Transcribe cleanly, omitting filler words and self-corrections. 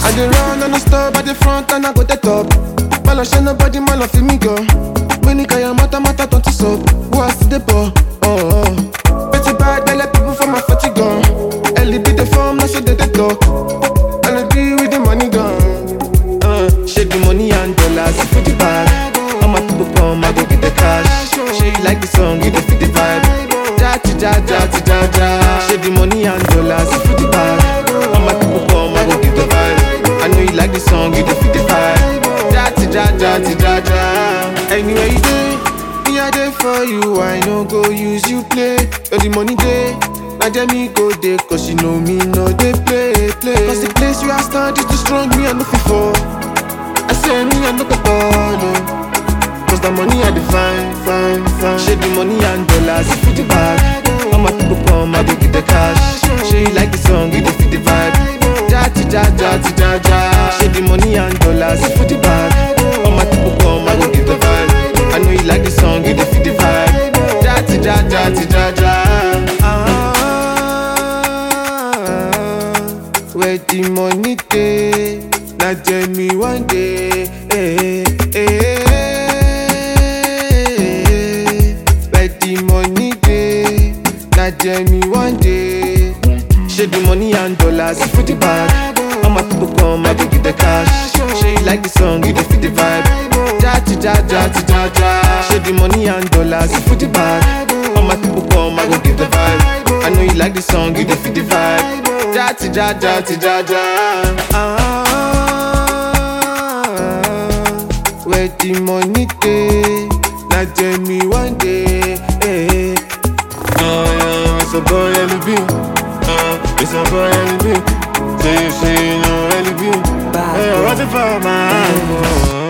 I dey run and I stop at the front and I go the top. Man, I share nobody, man, I feel me go. When you carry mata don't you stop. Who has the ball? Pretty bad, they let people from my fatty gone. Ellie be the form, now so they talk. And I be with the money gone. Shake the money and dollars for the bag. All my people come, I go get the cash. She like the song, you dey feel the vibe. Ja. Shake the money and dollars for the bag. All my people come, I go get the vibe. I know you like the song, you dey feel the vibe. Ja. Anywhere you go, me I dey for you. I no go use you play. But the money day, now let me go there. Cause you know me, no they play. Cause the place you are stand is too strong, me I no fit fall. I say me I no go ball. Cause the money I define. Shake the money and dollars for the bag. All my people come, I go get the cash. She like the song, you dey feel the vibe. Ja. Shake the money and dollars for the bag. All my people come, I go get the vibe. I know you like the song, you dey feel the vibe. Ja. Where the money day, now tell me one day. Where the money day, now tell me one day. Shake the money and dollars for the bag. All my people come, I go get the cash. She like the song, you dey feel the vibe. Ja. Shake the money and dollars for the bag. All my people come, I go get the vibe. I know you like the song, you dey feel the vibe. Ja. Where the money day, now tell me one day. It's a boy LB. It's a boy LB. Say you know LB. Hey, what's it for, man?